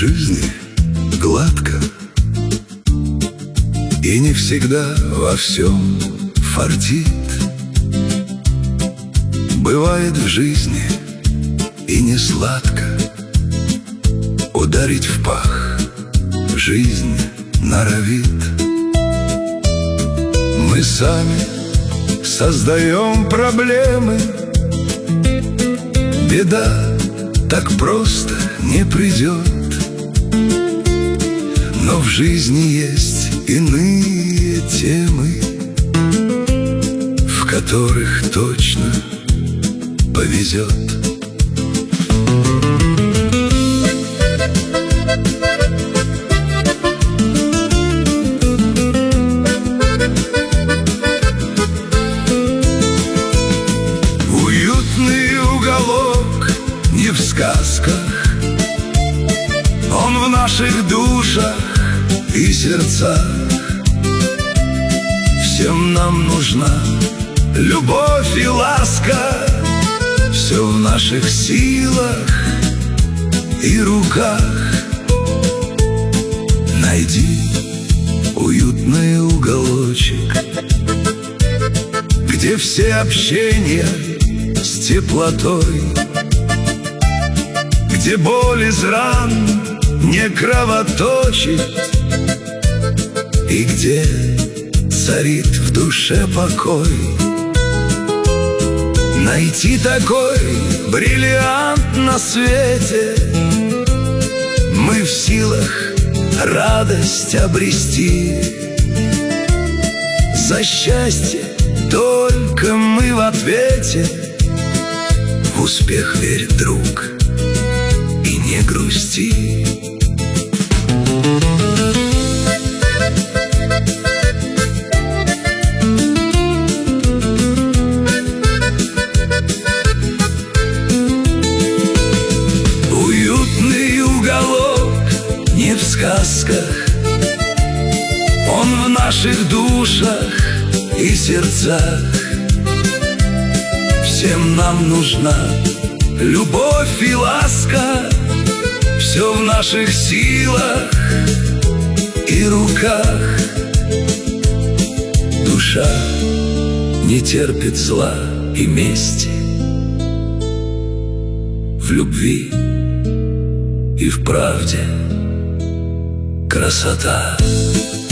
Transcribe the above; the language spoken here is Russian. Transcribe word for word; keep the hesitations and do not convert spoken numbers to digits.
жизни гладко, и не всегда во всем фартит. Бывает в жизни и не сладко ударить в пах, жизнь норовит. Мы сами создаем проблемы, беда так просто не придет. Но в жизни есть иные темы, в которых точно повезет. Уютный уголок не в сказках, он в наших душах и сердцах. Всем нам нужна любовь и ласка, все в наших силах и руках. Найди уютный уголочек, где все общения с теплотой, где боль из ран не кровоточит, и где царит в душе покой. Найти такой бриллиант на свете мы в силах радость обрести. За счастье только мы в ответе. В успех верь, друг, и не грусти. Уютный уголок не в сказках, он в наших душах и сердцах. Всем нам нужна любовь и ласка, все в наших силах и руках. Душа не терпит зла и мести, в любви и в правде красота.